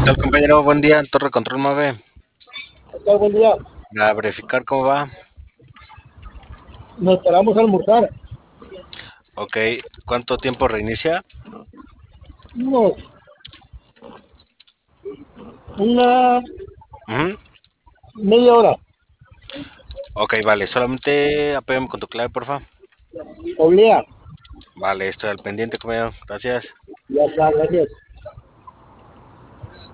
tal, compañero? Buen día, Torre Control 9. ¿Qué tal? Buen día. A verificar cómo va. Nos esperamos a almorzar. Ok, ¿cuánto tiempo reinicia? Unos, una Ujú. media hora. Ok, vale, solamente apóyame con tu clave, porfa. Oblea. Vale, estoy al pendiente, compañero. Gracias. Ya está, gracias.